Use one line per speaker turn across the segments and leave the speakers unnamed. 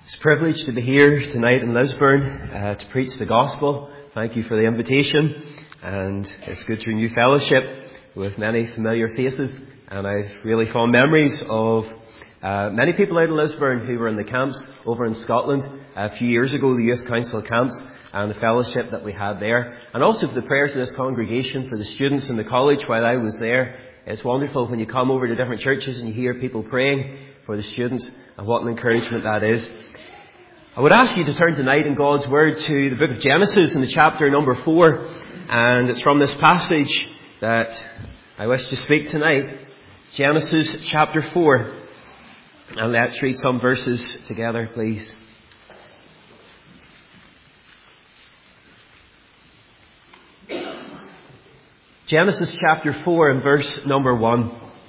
It's a privilege to be here tonight in Lisburn to preach the gospel. Thank you for the invitation, and it's good to renew fellowship with many familiar faces. And I've really fond memories of many people out in Lisburn who were in the camps over in Scotland a few years ago, the Youth Council camps, and the fellowship that we had there, and also for the prayers of this congregation for the students in the college while I was there. It's wonderful when you come over to different churches and you hear people praying for the students, and what an encouragement that is. I would ask you to turn tonight in God's Word to the book of Genesis in the chapter number 4. And it's from this passage that I wish to speak tonight. Genesis chapter 4. And let's read some verses together, please. Genesis chapter 4 and verse number 1.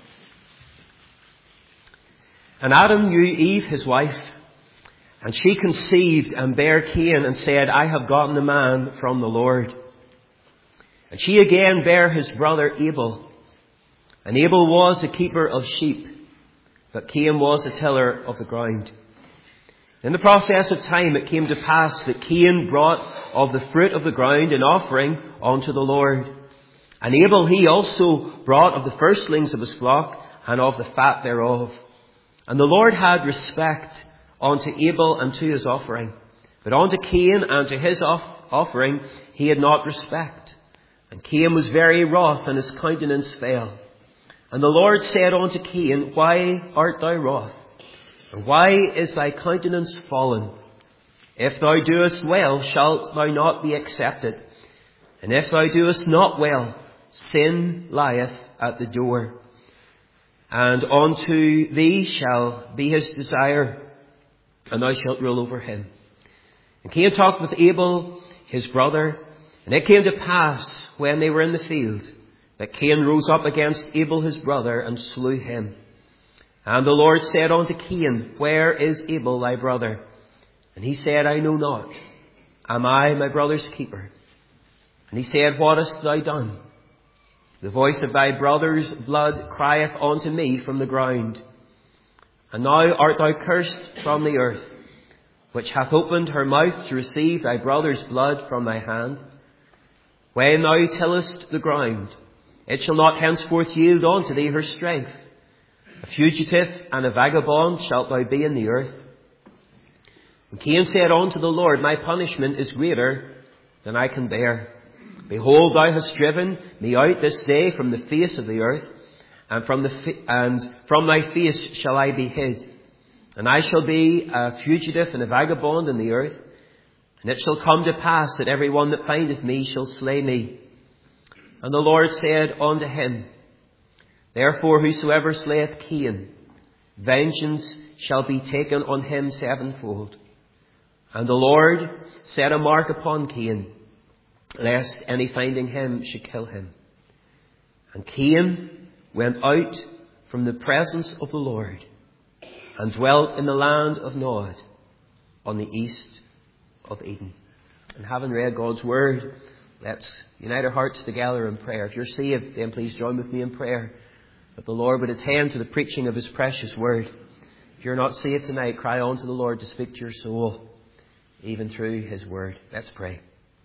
And Adam knew Eve, his wife, and she conceived and bare Cain and said, I have gotten a man from the Lord. And she again bare his brother Abel. And Abel was a keeper of sheep, but Cain was a tiller of the ground. In the process of time it came to pass that Cain brought of the fruit of the ground an offering unto the Lord. And Abel he also brought of the firstlings of his flock and of the fat thereof. And the Lord had respect unto Abel and to his offering, but unto Cain and to his offering he had not respect. And Cain was very wroth, and his countenance fell. And the Lord said unto Cain, Why art thou wroth? And why is thy countenance fallen? If thou doest well, shalt thou not be accepted? And if thou doest not well, sin lieth at the door. And unto thee shall be his desire, and thou shalt rule over him. And Cain talked with Abel, his brother. And it came to pass, when they were in the field, that Cain rose up against Abel his brother, and slew him. And the Lord said unto Cain, Where is Abel thy brother? And he said, I know not. Am I my brother's keeper? And he said, What hast thou done? The voice of thy brother's blood crieth unto me from the ground. And now art thou cursed from the earth, which hath opened her mouth to receive thy brother's blood from thy hand. When thou tillest the ground, it shall not henceforth yield unto thee her strength. A fugitive and a vagabond shalt thou be in the earth. And Cain said unto the Lord, My punishment is greater than I can bear. Behold, thou hast driven me out this day from the face of the earth, and from thy face shall I be hid. And I shall be a fugitive and a vagabond in the earth. And it shall come to pass that every one that findeth me shall slay me. And the Lord said unto him, Therefore whosoever slayeth Cain, vengeance shall be taken on him sevenfold. And the Lord set a mark upon Cain, lest any finding him should kill him. And Cain went out from the presence of the Lord, and dwelt in the land of Nod, on the east of Eden. And having read God's Word, let's unite our hearts together in prayer. If you're saved, then please join with me in prayer, that the Lord would attend to the preaching of His precious Word. If you're not saved tonight, cry on to the Lord to speak to your soul, even through His Word. Let's pray.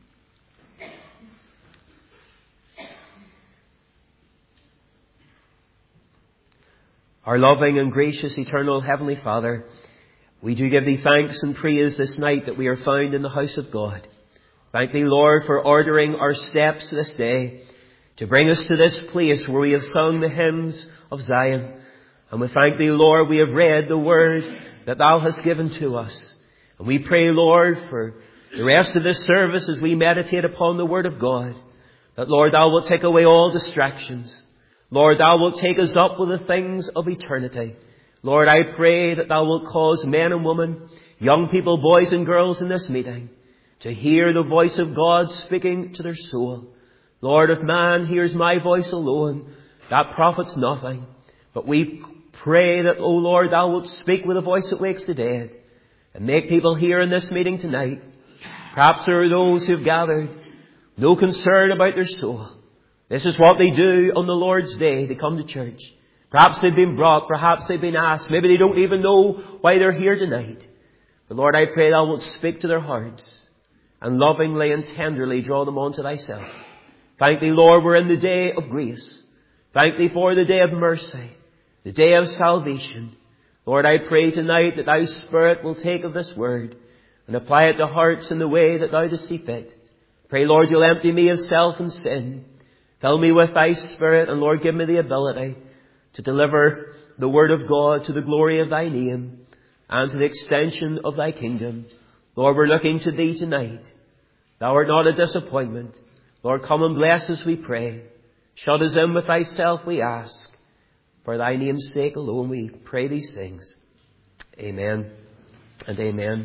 Our loving and gracious, eternal Heavenly Father, we do give Thee thanks and praise this night that we are found in the house of God. Thank Thee, Lord, for ordering our steps this day to bring us to this place where we have sung the hymns of Zion. And we thank Thee, Lord, we have read the Word that Thou hast given to us. And we pray, Lord, for the rest of this service as we meditate upon the Word of God, that, Lord, Thou wilt take away all distractions. Lord, Thou wilt take us up with the things of eternity. Lord, I pray that Thou wilt cause men and women, young people, boys and girls in this meeting, to hear the voice of God speaking to their soul. Lord, if man hears my voice alone, that profits nothing. But we pray that, O Lord, Thou wilt speak with a voice that wakes the dead, and make people here in this meeting tonight. Perhaps there are those who have gathered, no concern about their soul. This is what they do on the Lord's Day. They come to church. Perhaps they've been brought. Perhaps they've been asked. Maybe they don't even know why they're here tonight. But Lord, I pray thou wilt speak to their hearts and lovingly and tenderly draw them on to thyself. Thank thee, Lord, we're in the day of grace. Thank thee for the day of mercy, the day of salvation. Lord, I pray tonight that thy Spirit will take of this word and apply it to hearts in the way that thou dost see fit. Pray, Lord, you'll empty me of self and sin. Fill me with thy Spirit, and Lord, give me the ability to deliver the word of God to the glory of thy name and to the extension of thy kingdom. Lord, we're looking to thee tonight. Thou art not a disappointment. Lord, come and bless us, we pray. Shut us in with thyself, we ask. For thy name's sake alone we pray these things. Amen and amen.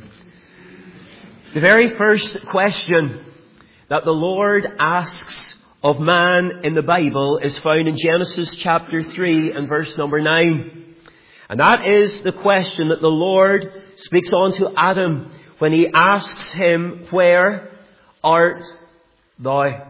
The very first question that the Lord asks of man in the Bible is found in Genesis chapter 3 and verse number 9. And that is the question that the Lord speaks on to Adam when he asks him, where art thou?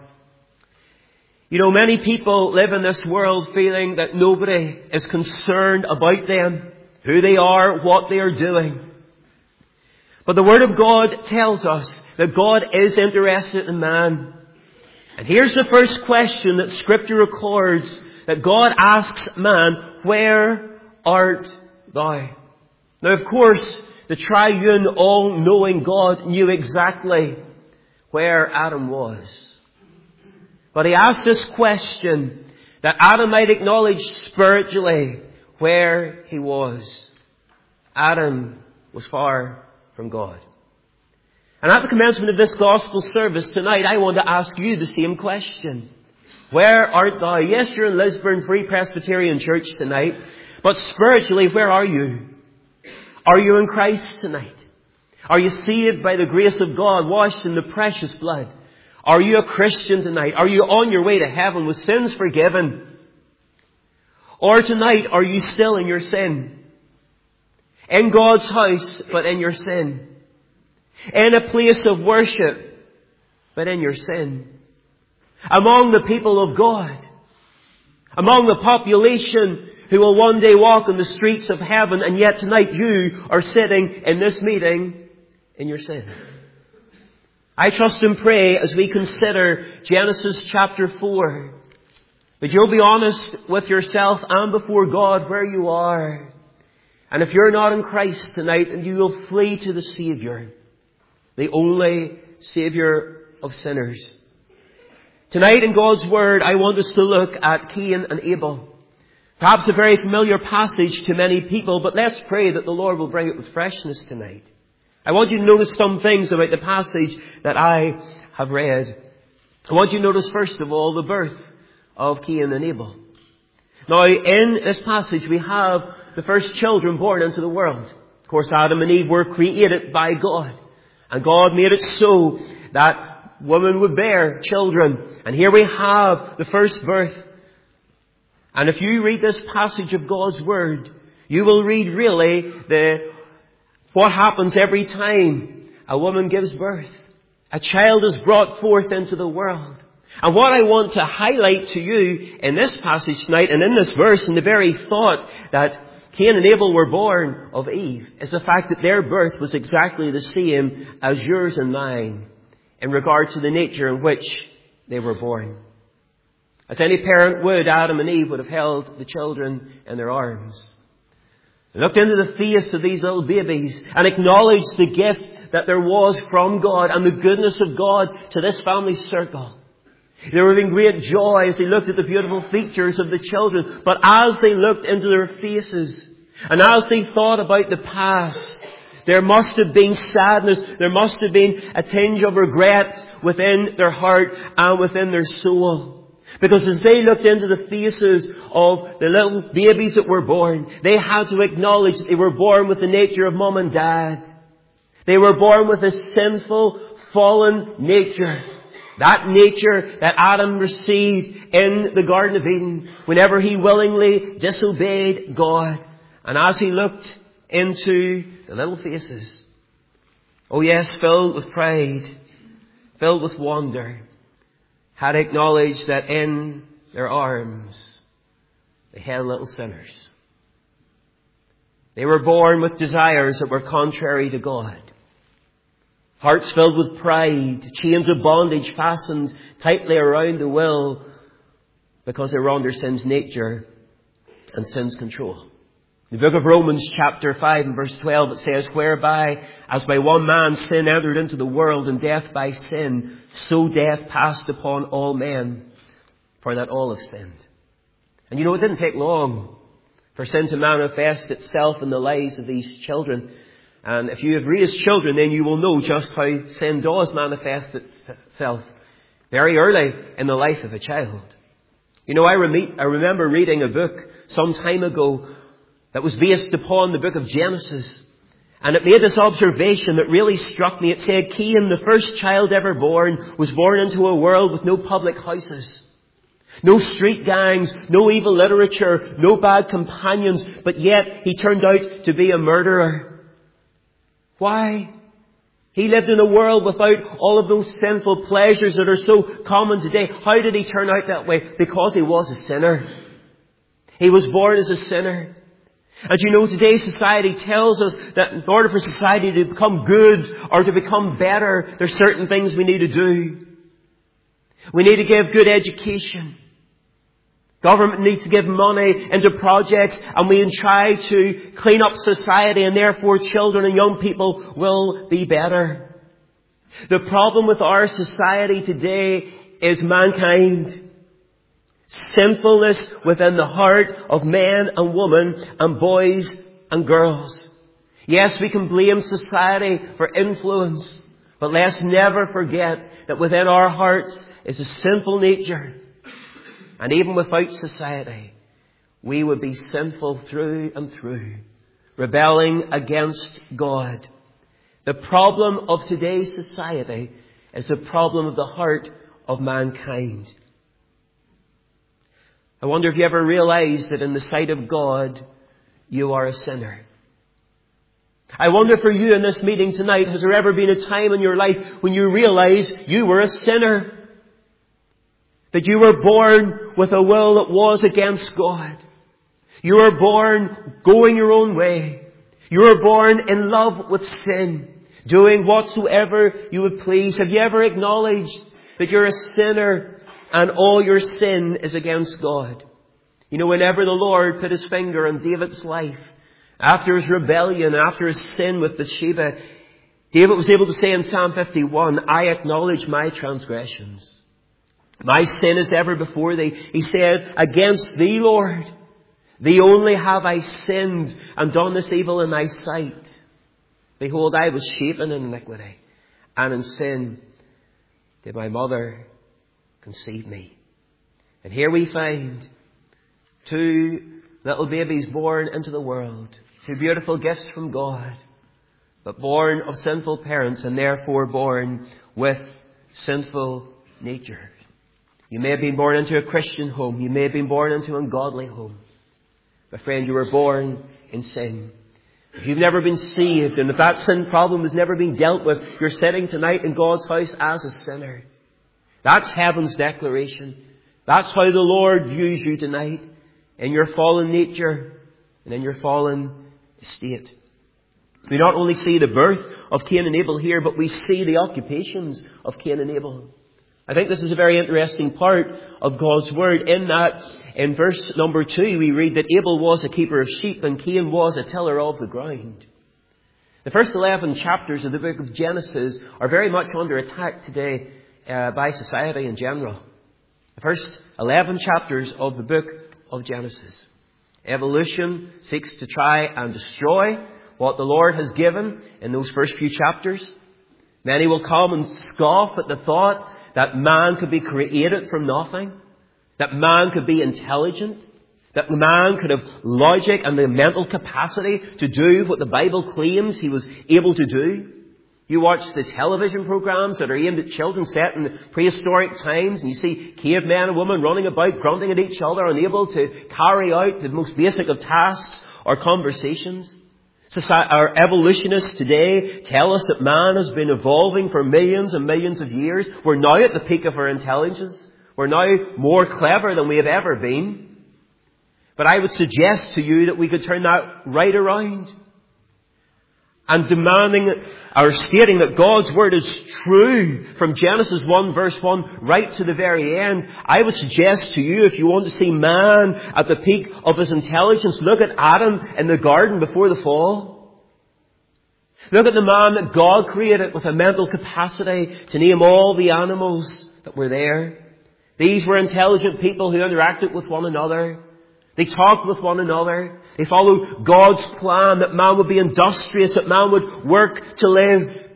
You know, many people live in this world feeling that nobody is concerned about them, who they are, what they are doing. But the Word of God tells us that God is interested in man. And here's the first question that Scripture records that God asks man, where art thou? Now, of course, the triune, all-knowing God knew exactly where Adam was. But he asked this question that Adam might acknowledge spiritually where he was. Adam was far from God. And at the commencement of this gospel service tonight, I want to ask you the same question. Where art thou? Yes, you're in Lisburn Free Presbyterian Church tonight, but spiritually, where are you? Are you in Christ tonight? Are you saved by the grace of God, washed in the precious blood? Are you a Christian tonight? Are you on your way to heaven with sins forgiven? Or tonight, are you still in your sin? In God's house, but in your sin. In a place of worship, but in your sin. Among the people of God. Among the population who will one day walk on the streets of heaven, and yet tonight you are sitting in this meeting in your sin. I trust and pray as we consider Genesis chapter 4 that you'll be honest with yourself and before God where you are. And if you're not in Christ tonight, then you will flee to the Savior, the only Savior of sinners. Tonight in God's Word, I want us to look at Cain and Abel. Perhaps a very familiar passage to many people, but let's pray that the Lord will bring it with freshness tonight. I want you to notice some things about the passage that I have read. I want you to notice, first of all, the birth of Cain and Abel. Now, in this passage, we have the first children born into the world. Of course, Adam and Eve were created by God. And God made it so that woman would bear children. And here we have the first birth. And if you read this passage of God's Word, you will read really what happens every time a woman gives birth. A child is brought forth into the world. And what I want to highlight to you in this passage tonight and in this verse, and the very thought that Cain and Abel were born of Eve, is the fact that their birth was exactly the same as yours and mine in regard to the nature in which they were born. As any parent would, Adam and Eve would have held the children in their arms. They looked into the face of these little babies and acknowledged the gift that there was from God and the goodness of God to this family circle. They were in great joy as they looked at the beautiful features of the children. But as they looked into their faces and as they thought about the past, there must have been sadness. There must have been a tinge of regret within their heart and within their soul. Because as they looked into the faces of the little babies that were born, they had to acknowledge that they were born with the nature of mom and dad. They were born with a sinful, fallen nature. That nature that Adam received in the Garden of Eden whenever he willingly disobeyed God. And as he looked into the little faces, oh yes, filled with pride, filled with wonder, had acknowledged that in their arms they held little sinners. They were born with desires that were contrary to God. Hearts filled with pride, chains of bondage fastened tightly around the will because they're under sin's nature and sin's control. In the book of Romans chapter 5 and verse 12 it says, whereby as by one man sin entered into the world, and death by sin, so death passed upon all men, for that all have sinned. And you know, it didn't take long for sin to manifest itself in the lives of these children. And if you have raised children, then you will know just how sin does manifest itself very early in the life of a child. You know, I remember reading a book some time ago that was based upon the book of Genesis. And it made this observation that really struck me. It said, Cain, the first child ever born, was born into a world with no public houses, no street gangs, no evil literature, no bad companions, but yet he turned out to be a murderer. Why? He lived in a world without all of those sinful pleasures that are so common today. How did he turn out that way? Because he was a sinner. He was born as a sinner. And you know, today's society tells us that in order for society to become good or to become better, there's certain things we need to do. We need to give good education. Government needs to give money into projects, and we try to clean up society, and therefore children and young people will be better. The problem with our society today is mankind. Sinfulness within the heart of men and women and boys and girls. Yes, we can blame society for influence, but let's never forget that within our hearts is a sinful nature. And even without society, we would be sinful through and through, rebelling against God. The problem of today's society is the problem of the heart of mankind. I wonder if you ever realized that in the sight of God, you are a sinner. I wonder for you in this meeting tonight, has there ever been a time in your life when you realized you were a sinner? That you were born with a will that was against God. You were born going your own way. You were born in love with sin, doing whatsoever you would please. Have you ever acknowledged that you're a sinner and all your sin is against God? You know, whenever the Lord put his finger on David's life, after his rebellion, after his sin with Bathsheba, David was able to say in Psalm 51, I acknowledge my transgressions. My sin is ever before thee. He said, against thee, Lord, thee only have I sinned and done this evil in thy sight. Behold, I was shapen in iniquity, and in sin did my mother conceive me. And here we find two little babies born into the world, two beautiful gifts from God, but born of sinful parents and therefore born with sinful natures. You may have been born into a Christian home. You may have been born into an ungodly home. My friend, you were born in sin. If you've never been saved, and if that sin problem has never been dealt with, you're sitting tonight in God's house as a sinner. That's heaven's declaration. That's how the Lord views you tonight, in your fallen nature and in your fallen state. We not only see the birth of Cain and Abel here, but we see the occupations of Cain and Abel. I think this is a very interesting part of God's Word, in that in verse number 2 we read that Abel was a keeper of sheep and Cain was a tiller of the ground. The first 11 chapters of the book of Genesis are very much under attack today by society in general. The first 11 chapters of the book of Genesis. Evolution seeks to try and destroy what the Lord has given in those first few chapters. Many will come and scoff at the thought that man could be created from nothing, that man could be intelligent, that man could have logic and the mental capacity to do what the Bible claims he was able to do. You watch the television programs that are aimed at children set in prehistoric times, and you see cavemen and women running about, grunting at each other, unable to carry out the most basic of tasks or conversations. Our evolutionists today tell us that man has been evolving for millions and millions of years. We're now at the peak of our intelligence. We're now more clever than we have ever been. But I would suggest to you that we could turn that right around. and demanding or stating that God's Word is true from Genesis 1 verse 1 right to the very end, I would suggest to you, if you want to see man at the peak of his intelligence, look at Adam in the garden before the fall. Look at the man that God created with a mental capacity to name all the animals that were there. These were intelligent people who interacted with one another. They talked with one another. They followed God's plan that man would be industrious, that man would work to live.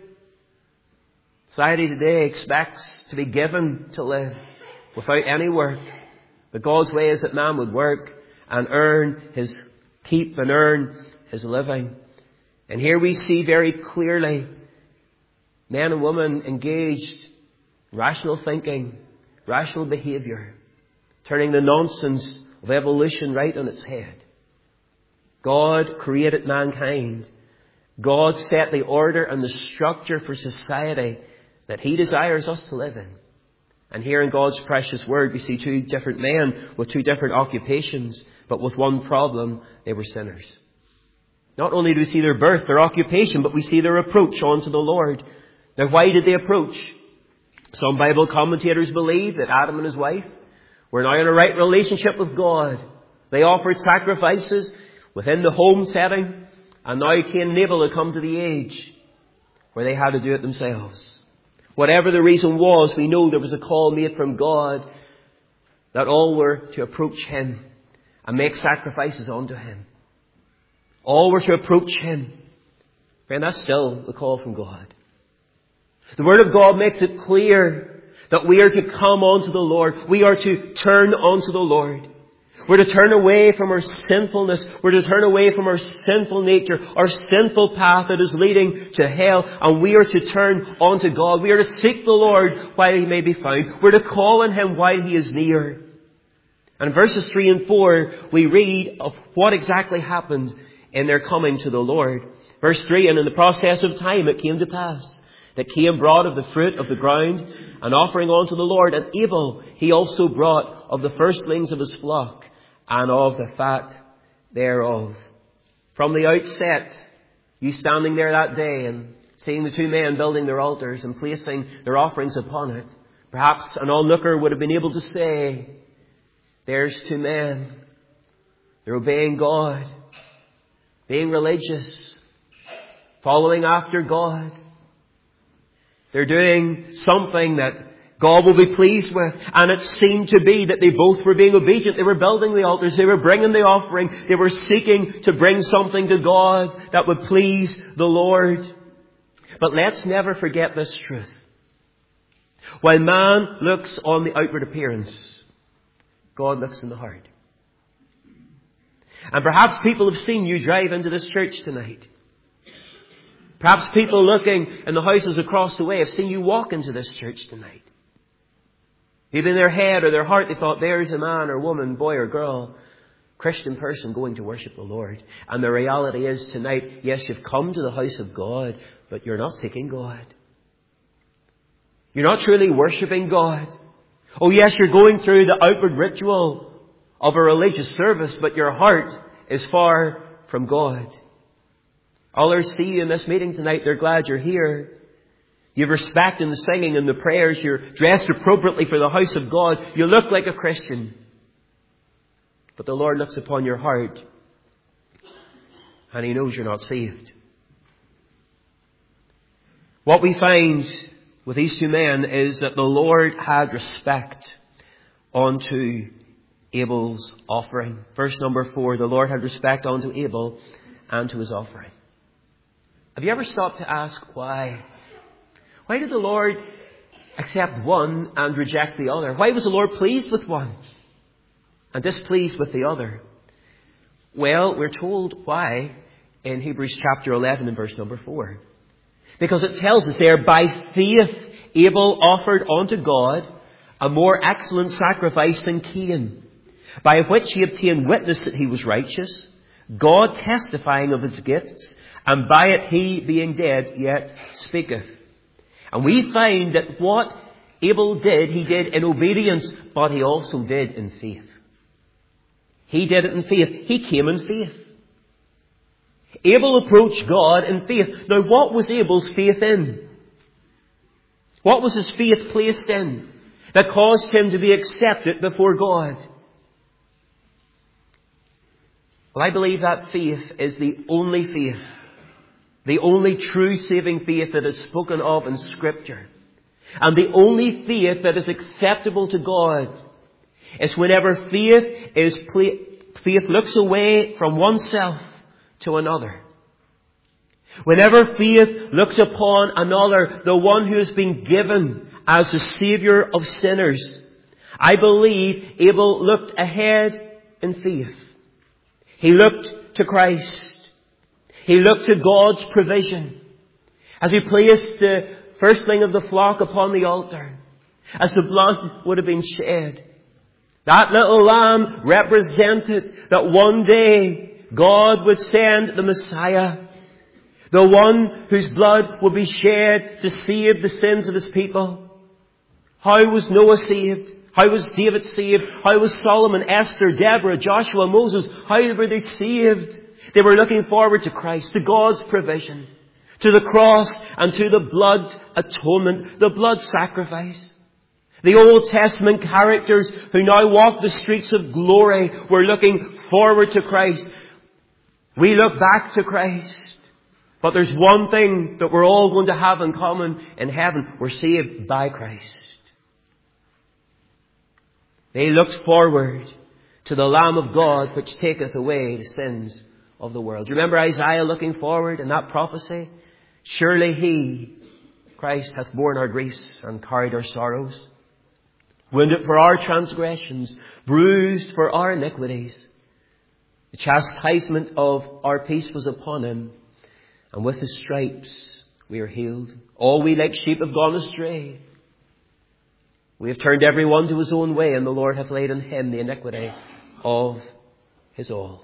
Society today expects to be given to live without any work. But God's way is that man would work and keep and earn his living. And here we see very clearly men and women engaged in rational thinking, rational behaviour, turning the nonsense of evolution right on its head. God created mankind. God set the order and the structure for society that He desires us to live in. And here in God's precious Word we see two different men with two different occupations, but with one problem: they were sinners. Not only do we see their birth, their occupation, but we see their approach onto the Lord. Now, why did they approach? Some Bible commentators believe that Adam and his wife were now in a right relationship with God. They offered sacrifices within the home setting, and now Cain and Abel had come to the age where they had to do it themselves. Whatever the reason was, we know there was a call made from God that all were to approach Him and make sacrifices unto Him. All were to approach Him. Friend, that's still the call from God. The Word of God makes it clear that we are to come unto the Lord. We are to turn unto the Lord. We're to turn away from our sinfulness. We're to turn away from our sinful nature, our sinful path that is leading to hell. And we are to turn unto God. We are to seek the Lord while He may be found. We're to call on Him while He is near. And in verses 3 and 4, we read of what exactly happened in their coming to the Lord. Verse 3, and in the process of time it came to pass that Cain brought of the fruit of the ground an offering unto the Lord, and Abel he also brought of the firstlings of his flock and of the fat thereof. From the outset, you standing there that day and seeing the two men building their altars and placing their offerings upon it, perhaps an onlooker would have been able to say, there's two men. They're obeying God, being religious, following after God. They're doing something that God will be pleased with. And it seemed to be that they both were being obedient. They were building the altars. They were bringing the offering. They were seeking to bring something to God that would please the Lord. But let's never forget this truth. While man looks on the outward appearance, God looks in the heart. And perhaps people have seen you drive into this church tonight. Perhaps people looking in the houses across the way have seen you walk into this church tonight. Maybe in their head or their heart they thought, there's a man or woman, boy or girl, Christian person going to worship the Lord. And the reality is tonight, yes, you've come to the house of God, but you're not seeking God. You're not truly worshiping God. Oh yes, you're going through the outward ritual of a religious service, but your heart is far from God. Others see you in this meeting tonight. They're glad you're here. You have respect in the singing and the prayers. You're dressed appropriately for the house of God. You look like a Christian. But the Lord looks upon your heart and He knows you're not saved. What we find with these two men is that the Lord had respect unto Abel's offering. Verse number 4, the Lord had respect unto Abel and to his offering. Have you ever stopped to ask why? Why did the Lord accept one and reject the other? Why was the Lord pleased with one and displeased with the other? Well, we're told why in Hebrews chapter 11 and verse number 4. Because it tells us there, by faith Abel offered unto God a more excellent sacrifice than Cain, by which he obtained witness that he was righteous, God testifying of his gifts, and by it he, being dead, yet speaketh. And we find that what Abel did, he did in obedience, but he also did in faith. He did it in faith. He came in faith. Abel approached God in faith. Now, what was Abel's faith in? What was his faith placed in that caused him to be accepted before God? Well, I believe that faith is the only faith, the only true saving faith that is spoken of in Scripture. And the only faith that is acceptable to God is whenever faith looks away from oneself to another. Whenever faith looks upon another, the one who has been given as the Saviour of sinners, I believe Abel looked ahead in faith. He looked to Christ. He looked to God's provision as he placed the firstling of the flock upon the altar, as the blood would have been shed. That little lamb represented that one day God would send the Messiah, the one whose blood would be shed to save the sins of his people. How was Noah saved? How was David saved? How was Solomon, Esther, Deborah, Joshua, Moses? How were they saved? They were looking forward to Christ, to God's provision, to the cross and to the blood atonement, the blood sacrifice. The Old Testament characters who now walk the streets of glory were looking forward to Christ. We look back to Christ. But there's one thing that we're all going to have in common in heaven. We're saved by Christ. They looked forward to the Lamb of God which taketh away the sins of the world. Do you remember Isaiah looking forward in that prophecy? Surely He, Christ, hath borne our griefs and carried our sorrows. Wounded for our transgressions, bruised for our iniquities. The chastisement of our peace was upon Him, and with His stripes we are healed. All we like sheep have gone astray. We have turned every one to his own way, and the Lord hath laid on Him the iniquity of his all.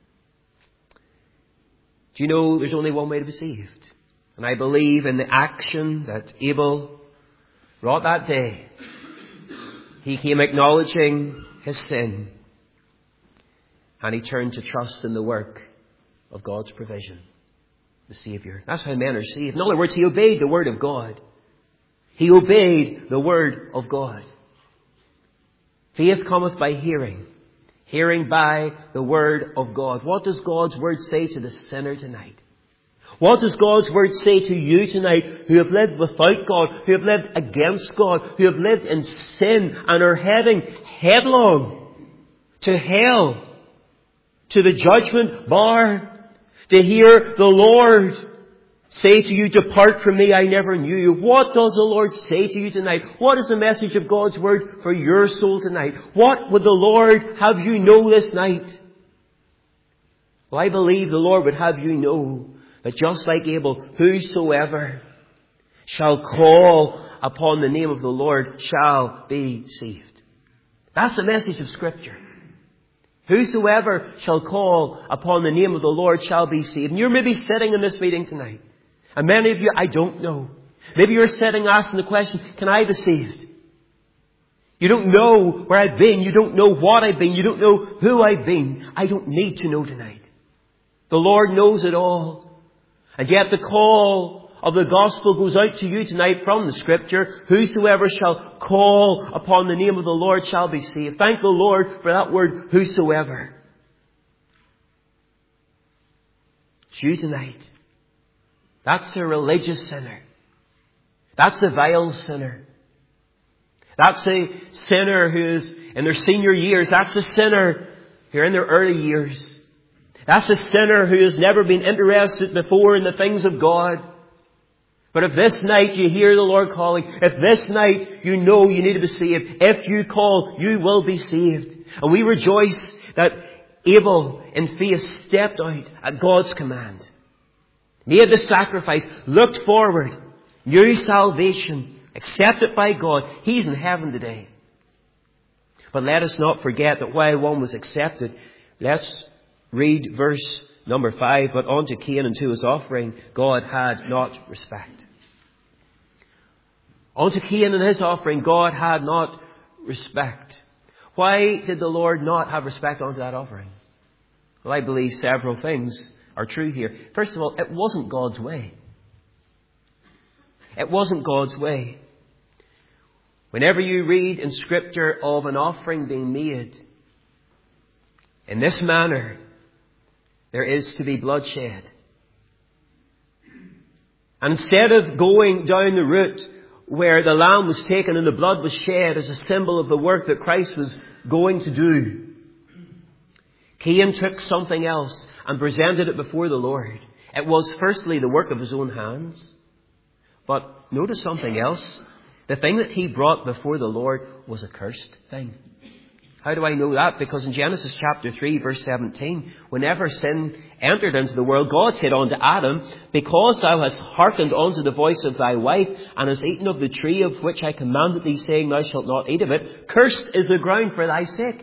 Do you know there's only one way to be saved? And I believe in the action that Abel wrought that day. He came acknowledging his sin, and he turned to trust in the work of God's provision, the Saviour. That's how men are saved. In other words, he obeyed the Word of God. He obeyed the Word of God. Faith cometh by hearing, hearing by the Word of God. What does God's Word say to the sinner tonight? What does God's Word say to you tonight who have lived without God, who have lived against God, who have lived in sin and are heading headlong to hell, to the judgment bar, to hear the Lord say to you, depart from me, I never knew you. What does the Lord say to you tonight? What is the message of God's Word for your soul tonight? What would the Lord have you know this night? Well, I believe the Lord would have you know that just like Abel, whosoever shall call upon the name of the Lord shall be saved. That's the message of Scripture. Whosoever shall call upon the name of the Lord shall be saved. And you're maybe sitting in this meeting tonight. And many of you, I don't know. Maybe you're sitting asking the question, can I be saved? You don't know where I've been. You don't know what I've been. You don't know who I've been. I don't need to know tonight. The Lord knows it all. And yet the call of the gospel goes out to you tonight from the Scripture. Whosoever shall call upon the name of the Lord shall be saved. Thank the Lord for that word, whosoever. It's you tonight. That's the religious sinner. That's the vile sinner. That's the sinner who's in their senior years. That's the sinner who are in their early years. That's the sinner who has never been interested before in the things of God. But if this night you hear the Lord calling, if this night you know you need to be saved, if you call, you will be saved. And we rejoice that Abel in faith stepped out at God's command, made the sacrifice, looked forward, knew salvation, accepted by God. He's in heaven today. But let us not forget that while one was accepted, let's read verse number 5. But unto Cain and to his offering God had not respect. Unto Cain and his offering God had not respect. Why did the Lord not have respect unto that offering? Well, I believe several things are true here. First of all, it wasn't God's way. It wasn't God's way. Whenever you read in Scripture of an offering being made in this manner, there is to be bloodshed. And instead of going down the route where the lamb was taken and the blood was shed as a symbol of the work that Christ was going to do, Cain took something else and presented it before the Lord. It was firstly the work of his own hands. But notice something else. The thing that he brought before the Lord was a cursed thing. How do I know that? Because in Genesis chapter 3 verse 17, whenever sin entered into the world, God said unto Adam, because thou hast hearkened unto the voice of thy wife, and hast eaten of the tree of which I commanded thee, saying, thou shalt not eat of it, cursed is the ground for thy sake.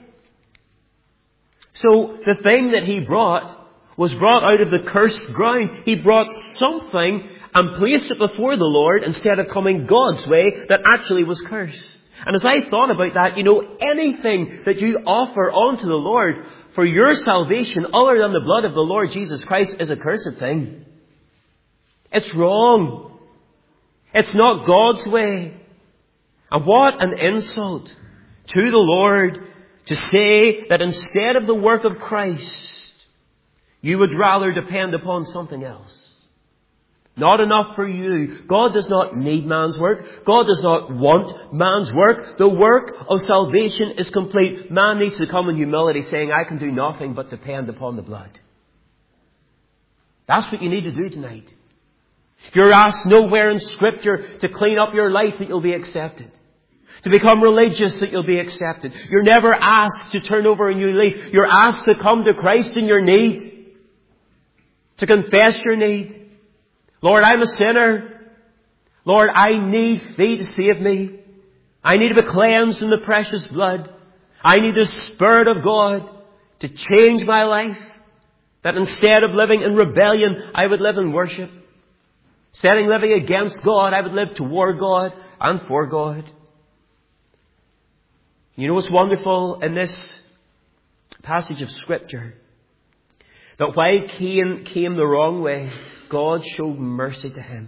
So the thing that he brought was brought out of the cursed ground. He brought something and placed it before the Lord instead of coming God's way that actually was cursed. And as I thought about that, anything that you offer unto the Lord for your salvation other than the blood of the Lord Jesus Christ is a cursed thing. It's wrong. It's not God's way. And what an insult to the Lord to say that instead of the work of Christ, you would rather depend upon something else. Not enough for you. God does not need man's work. God does not want man's work. The work of salvation is complete. Man needs to come in humility saying, I can do nothing but depend upon the blood. That's what you need to do tonight. You're asked nowhere in Scripture to clean up your life that you'll be accepted. To become religious that you'll be accepted. You're never asked to turn over a new leaf. You're asked to come to Christ in your need. To confess your need. Lord, I'm a sinner. Lord, I need Thee to save me. I need to be cleansed in the precious blood. I need the Spirit of God to change my life. That instead of living in rebellion, I would live in worship. Instead of living against God, I would live toward God and for God. You know what's wonderful in this passage of Scripture? That while Cain came the wrong way, God showed mercy to him.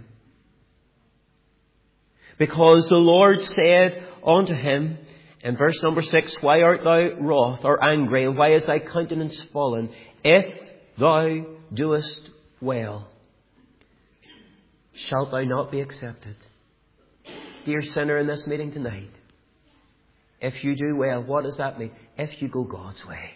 Because the Lord said unto him, in verse number 6, why art thou wroth or angry, and why is thy countenance fallen? If thou doest well, shalt thou not be accepted? Dear sinner in this meeting tonight, if you do well, what does that mean? If you go God's way.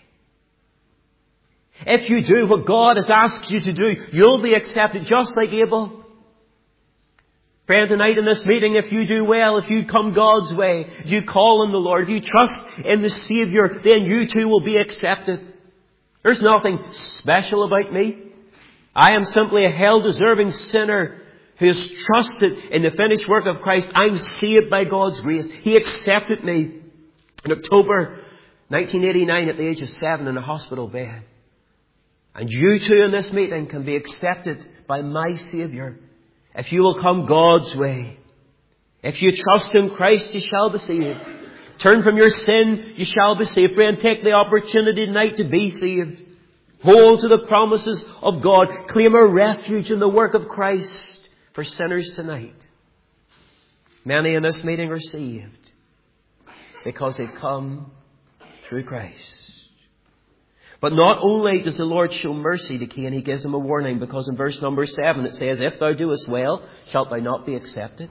If you do what God has asked you to do, you'll be accepted just like Abel. Friend, tonight in this meeting, if you do well, if you come God's way, if you call on the Lord, if you trust in the Savior, then you too will be accepted. There's nothing special about me. I am simply a hell-deserving sinner who has trusted in the finished work of Christ. I'm saved by God's grace. He accepted me in October 1989 at the age of 7 in a hospital bed. And you too in this meeting can be accepted by my Saviour if you will come God's way. If you trust in Christ, you shall be saved. Turn from your sin, you shall be saved. Friend, take the opportunity tonight to be saved. Hold to the promises of God. Claim a refuge in the work of Christ for sinners tonight. Many in this meeting are saved because they've come through Christ. But not only does the Lord show mercy to Cain, He gives him a warning, because in verse number 7 it says, if thou doest well, shalt thou not be accepted?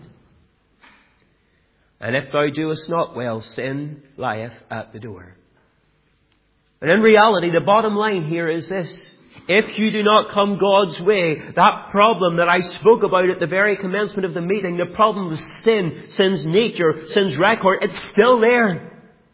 And if thou doest not well, sin lieth at the door. And in reality, the bottom line here is this. If you do not come God's way, that problem that I spoke about at the very commencement of the meeting, the problem of sin, sin's nature, sin's record, it's still there.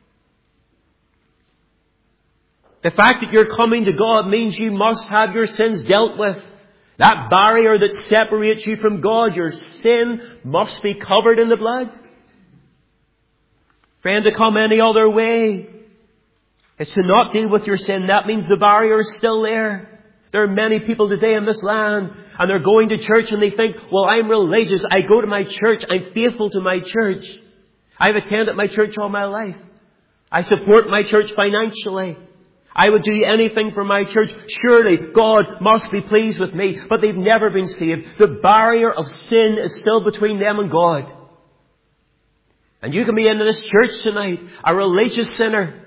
The fact that you're coming to God means you must have your sins dealt with. That barrier that separates you from God, your sin must be covered in the blood. Friend, to come any other way is to not deal with your sin. That means the barrier is still there. There are many people today in this land, and they're going to church and they think, well, I'm religious. I go to my church. I'm faithful to my church. I've attended my church all my life. I support my church financially. I would do anything for my church. Surely God must be pleased with me. But they've never been saved. The barrier of sin is still between them and God. And you can be into this church tonight, a religious sinner,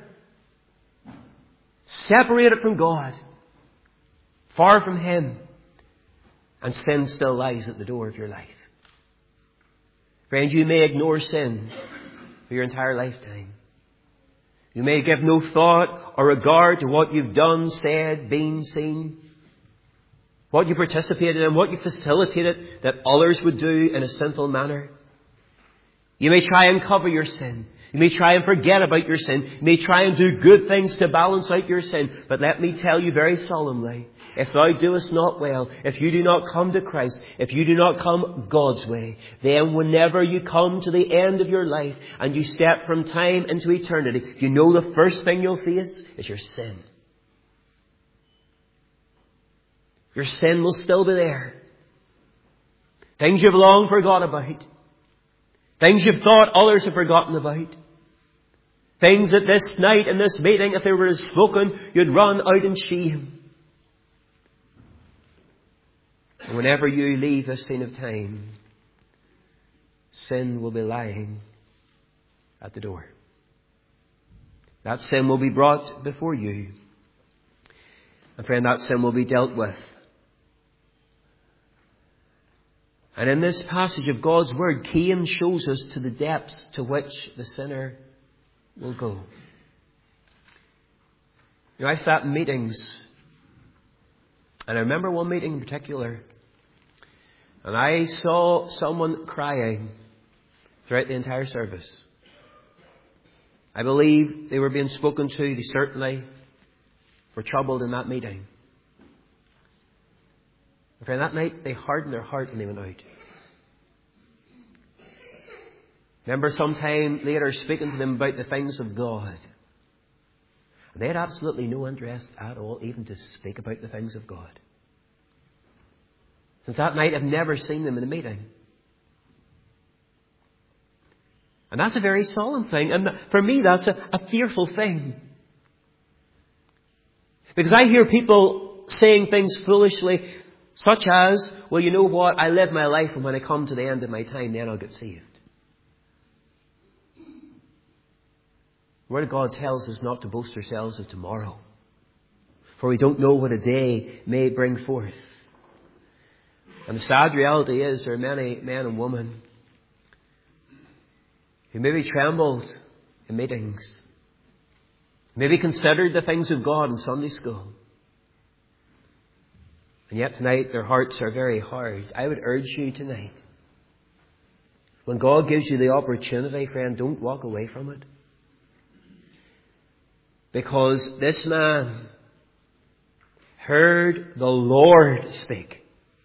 separated from God, far from Him, and sin still lies at the door of your life. Friends, you may ignore sin for your entire lifetime. You may give no thought or regard to what you've done, said, been, seen, what you participated in, what you facilitated that others would do in a sinful manner. You may try and cover your sin. You may try and forget about your sin. You may try and do good things to balance out your sin. But let me tell you very solemnly, if thou doest not well, if you do not come to Christ, if you do not come God's way, then whenever you come to the end of your life and you step from time into eternity, you know the first thing you'll face is your sin. Your sin will still be there. Things you've long forgot about. Things you've thought others have forgotten about. Things that this night in this meeting, if they were spoken, you'd run out in shame. And whenever you leave this scene of time, sin will be lying at the door. That sin will be brought before you. And friend, that sin will be dealt with. And in this passage of God's Word, Cain shows us to the depths to which the sinner will go. You know, I sat in meetings, and I remember one meeting in particular, and I saw someone crying throughout the entire service. I believe they were being spoken to. They certainly were troubled in that meeting. And friend, that night they hardened their heart when they went out. Remember sometime later speaking to them about the things of God. And they had absolutely no interest at all even to speak about the things of God. Since that night I've never seen them in a meeting. And that's a very solemn thing. And for me that's a fearful thing. Because I hear people saying things foolishly, such as, well, you know what, I live my life and when I come to the end of my time, then I'll get saved. The Word of God tells us not to boast ourselves of tomorrow, for we don't know what a day may bring forth. And the sad reality is there are many men and women who maybe trembled in meetings, maybe considered the things of God in Sunday school, and yet tonight their hearts are very hard. I would urge you tonight, when God gives you the opportunity, friend, don't walk away from it. Because this man heard the Lord speak.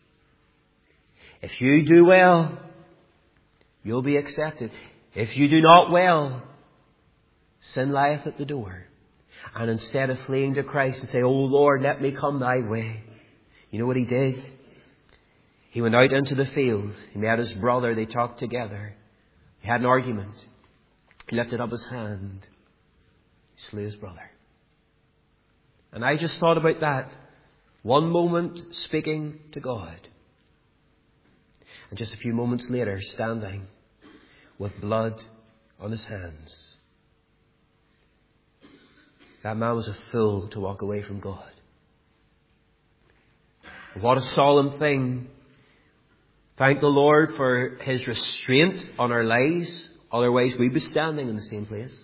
If you do well, you'll be accepted. If you do not well, sin lieth at the door. And instead of fleeing to Christ and say, "Oh Lord, let me come thy way," you know what he did? He went out into the field. He met his brother. They talked together. He had an argument. He lifted up his hand. He slew his brother. And I just thought about that. One moment speaking to God. And just a few moments later standing with blood on his hands. That man was a fool to walk away from God. What a solemn thing. Thank the Lord for His restraint on our lives. Otherwise we'd be standing in the same place.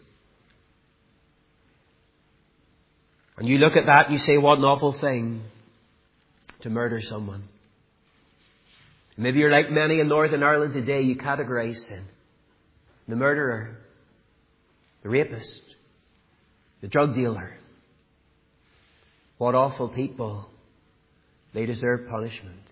And you look at that and you say, what an awful thing to murder someone. Maybe you're like many in Northern Ireland today. You categorize sin. The murderer, the rapist, the drug dealer. What awful people. They deserve punishment.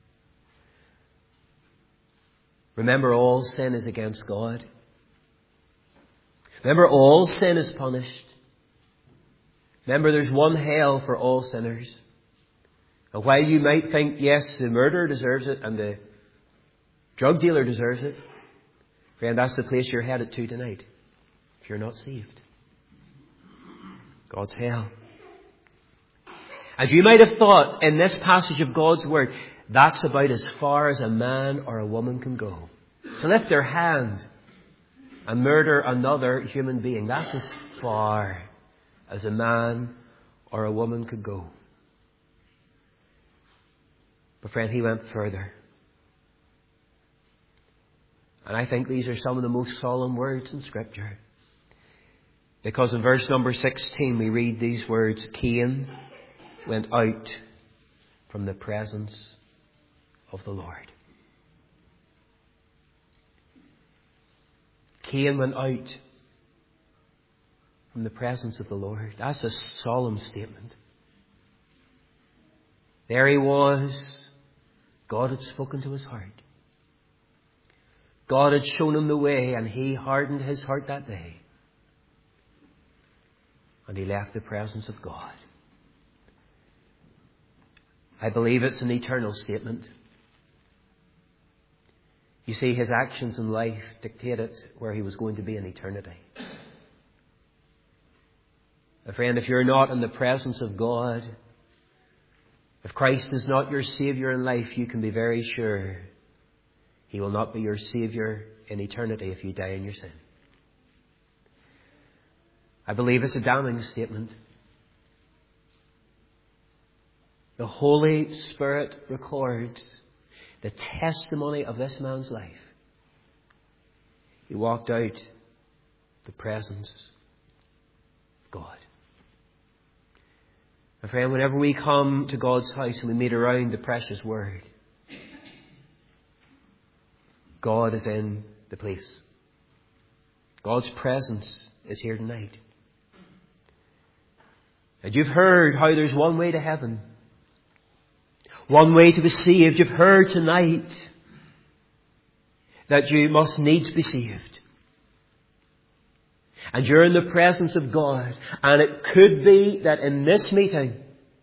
Remember, all sin is against God. Remember, all sin is punished. Remember, there's one hell for all sinners. And while you might think, yes, the murderer deserves it and the drug dealer deserves it, friend, that's the place you're headed to tonight if you're not saved. God's hell. And you might have thought in this passage of God's Word, that's about as far as a man or a woman can go. To lift their hand and murder another human being, that's as far as a man or a woman could go. But friend, he went further. And I think these are some of the most solemn words in Scripture. Because in verse number 16 we read these words, Cain went out from the presence of the Lord. Cain went out from the presence of the Lord. That's a solemn statement. There he was. God had spoken to his heart. God had shown him the way, and he hardened his heart that day. And he left the presence of God. I believe it's an eternal statement. You see, his actions in life dictated where he was going to be in eternity. My friend, if you're not in the presence of God, if Christ is not your Saviour in life, you can be very sure He will not be your Saviour in eternity if you die in your sin. I believe it's a damning statement. The Holy Spirit records the testimony of this man's life. He walked out the presence of God. My friend, whenever we come to God's house and we meet around the precious Word, God is in the place. God's presence is here tonight. And you've heard how there's one way to heaven. One way to be saved. You've heard tonight that you must needs be saved. And you're in the presence of God. And it could be that in this meeting,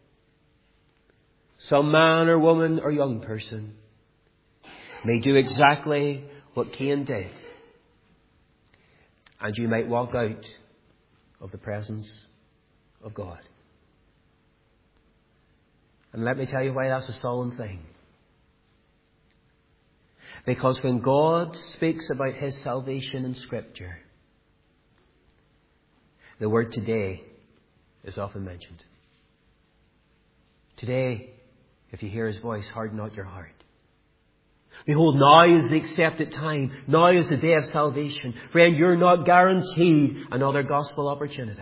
some man or woman or young person may do exactly what Cain did. And you might walk out of the presence of God. And let me tell you why that's a solemn thing. Because when God speaks about His salvation in Scripture, the word today is often mentioned. Today, if you hear His voice, harden not your heart. Behold, now is the accepted time. Now is the day of salvation. Friend, you're not guaranteed another gospel opportunity.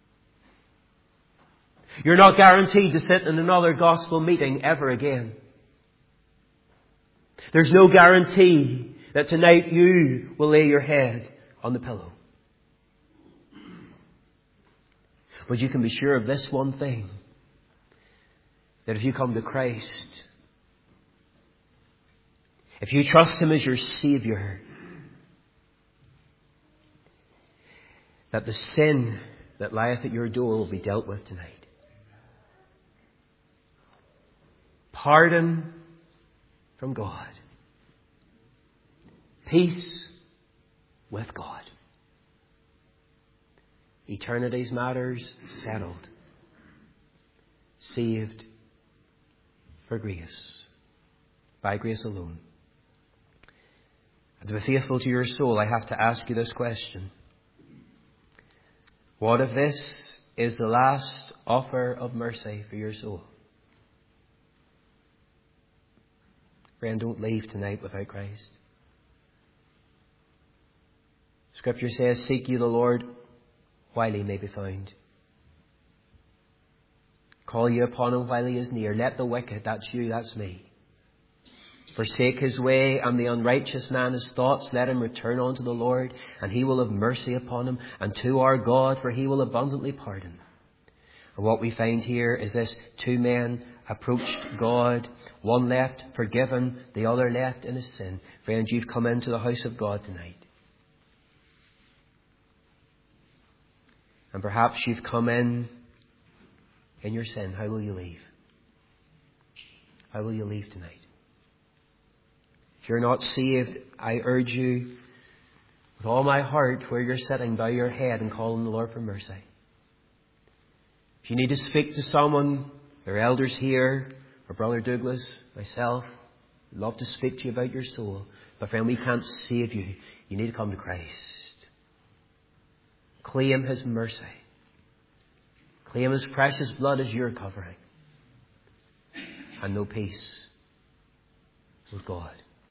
You're not guaranteed to sit in another gospel meeting ever again. There's no guarantee that tonight you will lay your head on the pillow. But you can be sure of this one thing, that if you come to Christ, if you trust Him as your Saviour, that the sin that lieth at your door will be dealt with tonight. Pardon from God. Peace with God. Eternity's matters settled. Saved for grace. By grace alone. And to be faithful to your soul, I have to ask you this question. What if this is the last offer of mercy for your soul? Friend, don't leave tonight without Christ. Scripture says, seek ye the Lord while He may be found. Call ye upon Him while He is near. Let the wicked, that's you, that's me, forsake his way, and the unrighteous man his thoughts. Let him return unto the Lord, and He will have mercy upon him, and to our God, for He will abundantly pardon. And what we find here is this: two men approached God, one left forgiven, the other left in his sin. Friends, you've come into the house of God tonight. And perhaps you've come in your sin. How will you leave? How will you leave tonight? If you're not saved, I urge you with all my heart, where you're sitting, bow your head and call on the Lord for mercy. If you need to speak to someone There are elders here, our brother Douglas, myself. We'd love to speak to you about your soul. But friend, we can't save you. You need to come to Christ. Claim His mercy. Claim His precious blood as your covering. And know peace with God.